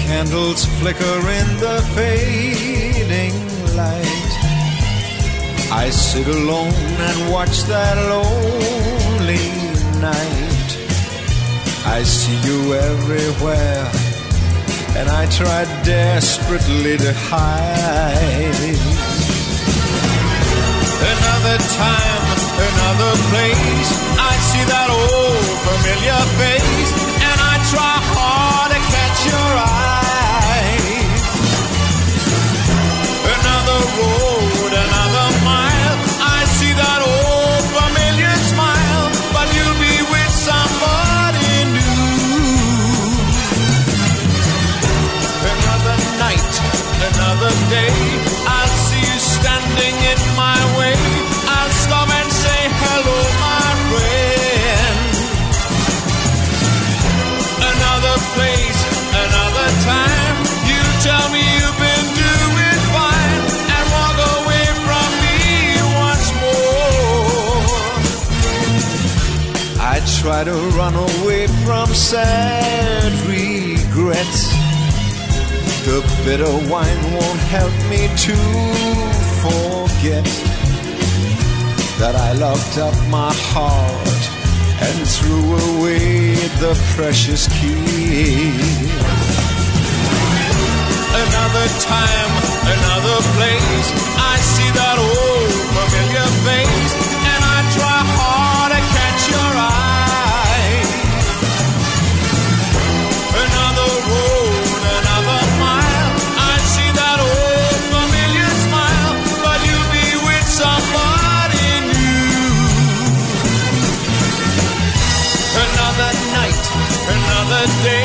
candles flicker in the fading light. I sit alone and watch that lonely night. I see you everywhere, and I try desperately to hide. Another time, another place, I see that old familiar face, and I try hard to catch your eye. Another road, another mile, I see that old familiar smile, but you'll be with somebody new. Another night, another day, I'll see you standing in my way. I'll stop and say hello, my friend. Another place, another time, you tell me you've been doing fine, and walk away from me once more. I try to run away from sad regrets. The bitter wine won't help me to forget that I locked up my heart and threw away the precious key. Another time, another place, I see that old familiar face, and I try hard to catch your eye. Another road, another mile, I see that old familiar smile, but you'll be with somebody new. Another night, another day,